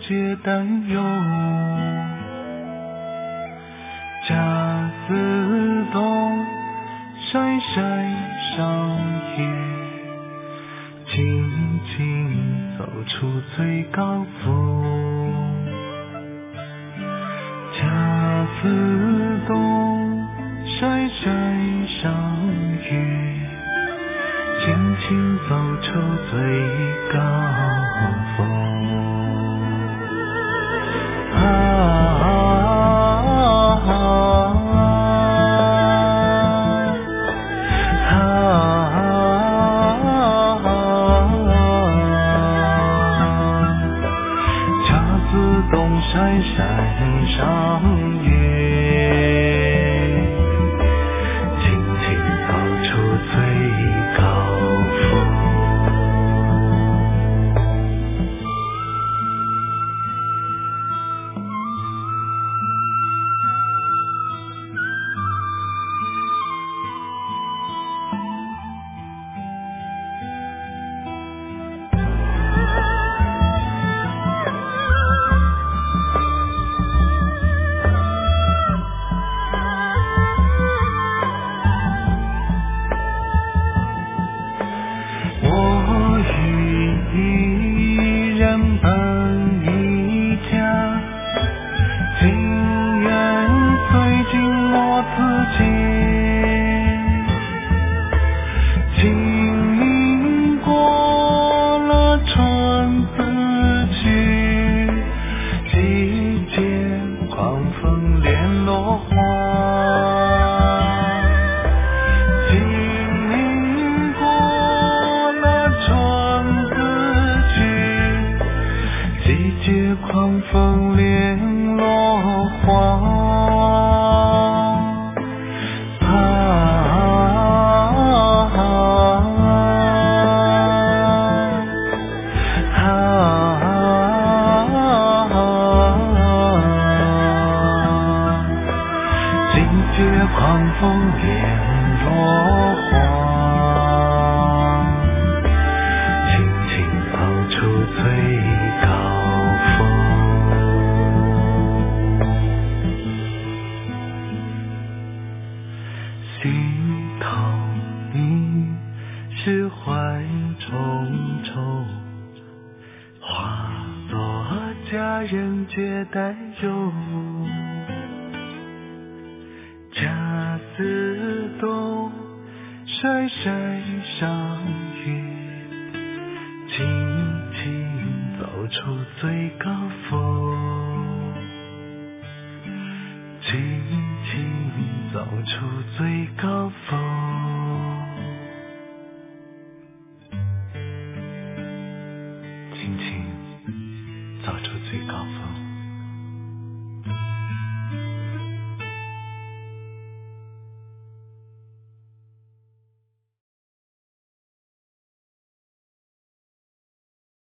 皆担忧。恰似冬晒晒上叶，轻轻走出最高峰。恰似冬晒晒上叶，轻轻走出最高峰。恰似冬晒晒上叶，轻轻走出最高峰。狂风连落花，尽皆狂风连落花，轻轻走出最高峰。心头你是怀重重，化作佳人皆担忧。恰似冬晒晒上叶，轻轻走出最高峰，轻轻走出最高峰，轻轻走出最高峰。